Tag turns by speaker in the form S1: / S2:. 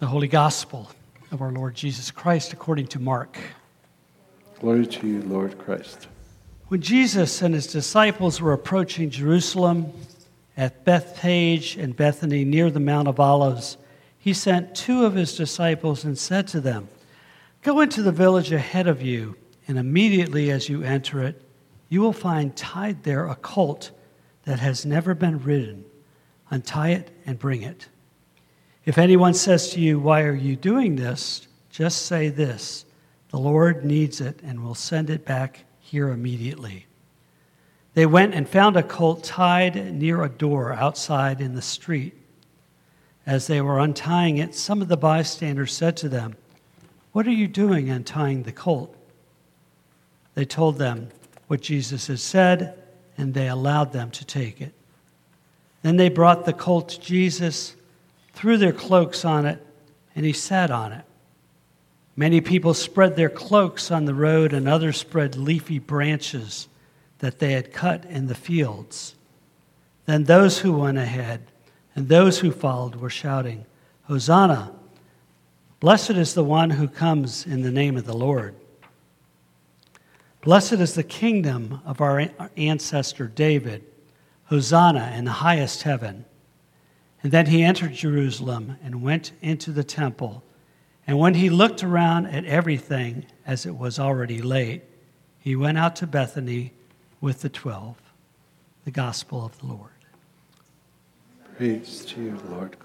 S1: The Holy Gospel of our Lord Jesus Christ according to Mark.
S2: Glory to you, Lord Christ.
S1: When Jesus and his disciples were approaching Jerusalem at Bethphage and Bethany near the Mount of Olives, he sent two of his disciples and said to them, "Go into the village ahead of you, and immediately as you enter it, you will find tied there a colt that has never been ridden. Untie it and bring it. If anyone says to you, 'Why are you doing this?' just say this, 'The Lord needs it and will send it back here immediately.'" They went and found a colt tied near a door outside in the street. As they were untying it, some of the bystanders said to them, "What are you doing untying the colt?" They told them what Jesus had said, and they allowed them to take it. Then they brought the colt to Jesus, threw their cloaks on it, and he sat on it. Many people spread their cloaks on the road, and others spread leafy branches that they had cut in the fields. Then those who went ahead and those who followed were shouting, "Hosanna! Blessed is the one who comes in the name of the Lord. Blessed is the kingdom of our ancestor David. Hosanna in the highest heaven." And then he entered Jerusalem and went into the temple. And when he looked around at everything, as it was already late, he went out to Bethany with the 12. The Gospel of the Lord.
S2: Praise to you, Lord